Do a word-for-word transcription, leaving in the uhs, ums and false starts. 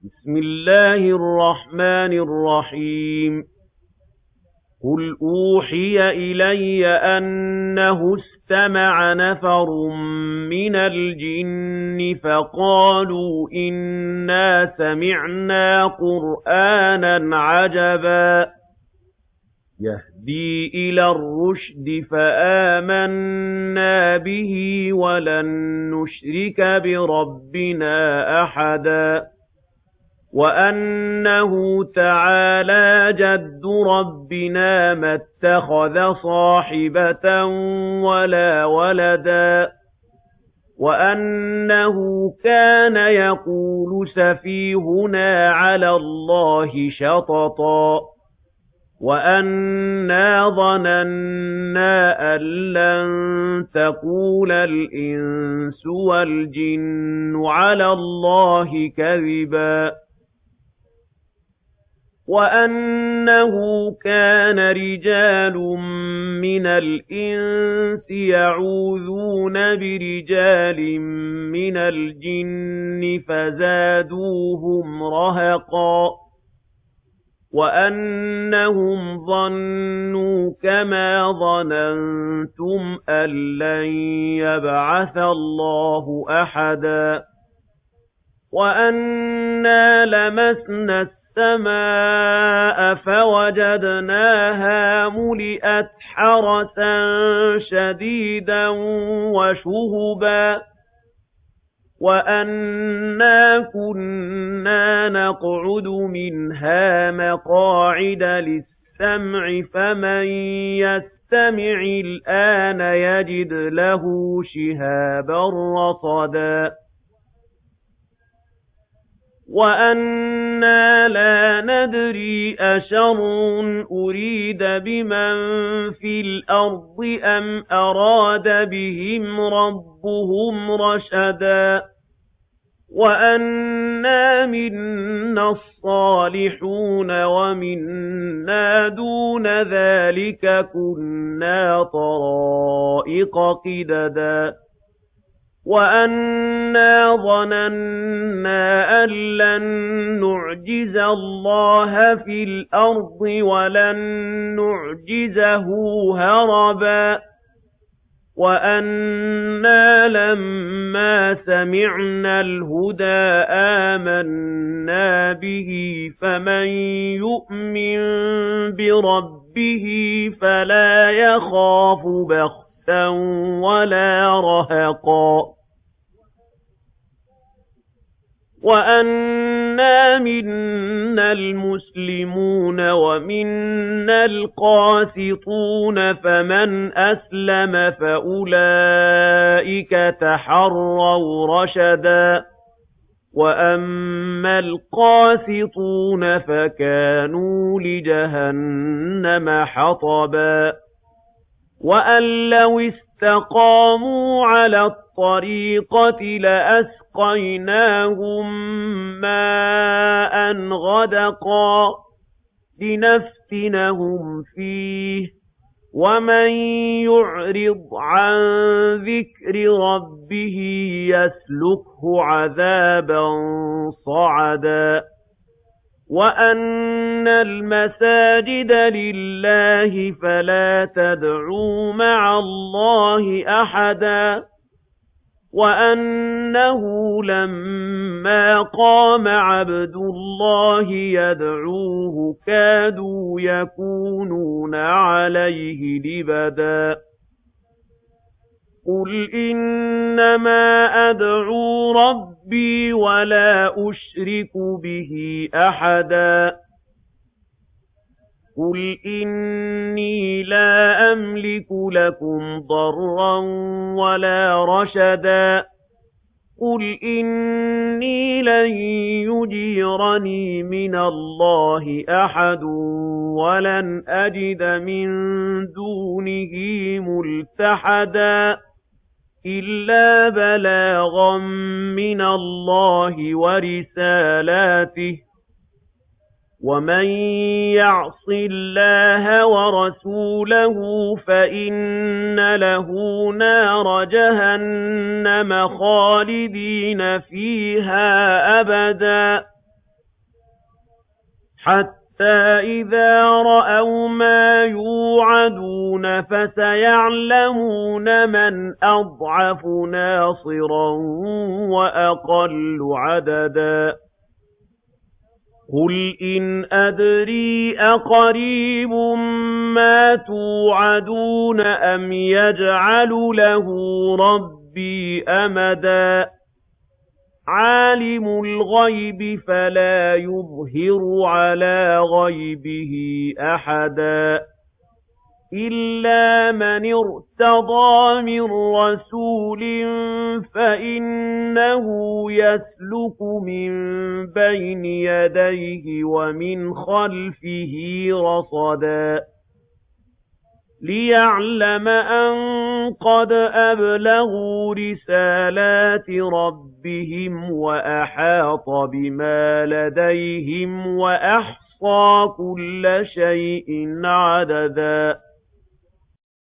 بسم الله الرحمن الرحيم قل أوحي إلي أنه استمع نفر من الجن فقالوا إنا سمعنا قرآنا عجبا يهدي إلى الرشد فآمنا به ولن نشرك بربنا أحدا وَأَنَّهُ تَعَالَىٰ جَدُّ رَبِّنَا مَا اتَّخَذَ صَاحِبَةً وَلَا وَلَدًا وَأَنَّهُ كَانَ يَقُولُ سَفِيهُنَا عَلَى اللَّهِ شَطَطًا وَأَنَّا ظَنَنَّا أَن لَّن تَقُولَ الْإِنسُ وَالْجِنُّ عَلَى اللَّهِ كَذِبًا وَأَنَّهُ كَانَ رِجَالٌ مِّنَ الْإِنسِ يَعُوذُونَ بِرِجَالٍ مِّنَ الْجِنِّ فَزَادُوهُمْ رَهَقًا وَأَنَّهُمْ ظَنُّوا كَمَا ظَنَنتُمْ أَن لَّن يَبْعَثَ اللَّهُ أَحَدًا وَأَنَّا لَمَسْنَا السَّمَاءَ فَوَجَدْنَاهَا مُلِئَتْ حَرَسًا شَدِيدًا وَشُهُبًا وَأَنَّا كُنَّا نَقْعُدُ مِنْهَا مَقَاعِدَ لِلسَّمْعِ فَمَن يَسْتَمِعِ الْآنَ يَجِدْ لَهُ شِهَابًا رَّصَدًا وَأَنَّا لَا نَدْرِي أَشَرٌّ أُرِيدَ بِمَن فِي الْأَرْضِ أَمْ أَرَادَ بِهِمْ رَبُّهُمْ رَشَدًا وَأَنَّا مِنَّا الصَّالِحُونَ وَمِنَّا دُونَ ذَٰلِكَ كُنَّا طَرَائِقَ قِدَدًا وَأَنَّا ظَنَنَّا أَن لَّن نُّعْجِزَ اللَّهَ فِي الْأَرْضِ وَلَن نُّعْجِزَهُ هَرَبًا وَأَنَّا لَمَّا سَمِعْنَا الْهُدَىٰ آمَنَّا بِهِ فَمَن يُؤْمِن بِرَبِّهِ فَلَا يَخَافُ بَخْسًا وَلَا رَهَقًا وَأَنَّا مِنَّا الْمُسْلِمُونَ وَمِنَّا الْقَاسِطُونَ فَمَنْ أَسْلَمَ فَأُولَٰئِكَ تَحَرَّوْا رَشَدًا وَأَمَّا الْقَاسِطُونَ فَكَانُوا لِجَهَنَّمَ حَطَبًا وَأَن لَّوِ اسْتَقَامُوا عَلَى الطَّرِيقَةِ لَأَسْقَيْنَاهُم مَّاءً غَدَقًا لِّنَفْتِنَهُمْ فِيهِ ۚ وَمَن يُعْرِضْ عَن ذِكْرِ رَبِّهِ يَسْلُكْهُ عَذَابًا صَعَدًا وَأَنَّ الْمَسَاجِدَ لِلَّهِ فَلَا تَدْعُوا مَعَ اللَّهِ أَحَدًا وَأَنَّهُ لَمَّا قَامَ عَبْدُ اللَّهِ يَدْعُوهُ كَادُوا يَكُونُونَ عَلَيْهِ لِبَدًا قُلْ إِنَّمَا أَدْعُو رَبِّي وَلَا أُشْرِكُ بِهِ أَحَدًا قُلْ إِنِّي لَا أَمْلِكُ لَكُمْ ضَرًّا وَلَا رَشَدًا قُلْ إِنِّي لَن يُجِيرَنِي مِنَ اللَّهِ أَحَدٌ وَلَنْ أَجِدَ مِن دُونِهِ مُلْتَحَدًا إِلَّا بَلَاغًا مِّنَ اللَّهِ وَرِسَالَاتِهِ ۚ وَمَن يَعْصِ اللَّهَ وَرَسُولَهُ فَإِنَّ لَهُ نَارَ جَهَنَّمَ خَالِدِينَ فِيهَا أَبَدًا حَتَّىٰ إِذَا رَأَوْا مَا يُوعَدُونَ فَسَيَعْلَمُونَ مَنْ أَضْعَفُ نَاصِرًا وَأَقَلُّ عَدَدًا قُلْ إِنْ أَدْرِي أَقَرِيبٌ مَّا تُوعَدُونَ أَمْ يَجْعَلُ لَهُ رَبِّي أَمَدًا عَالِمُ الْغَيْبِ فَلَا يُظْهِرُ عَلَىٰ غَيْبِهِ أَحَدًا إِلَّا مَنِ ارْتَضَىٰ مِن رَّسُولٍ فَإِنَّهُ يَسْلُكُ مِن بَيْنِ يَدَيْهِ وَمِنْ خَلْفِهِ رَصَدًا لِّيَعْلَمَ أَن قَدْ أَبْلَغُوا رِسَالَاتِ رَبِّهِمْ وَأَحَاطَ بِمَا لَدَيْهِمْ وَأَحْصَىٰ كُلَّ شَيْءٍ عَدَدًا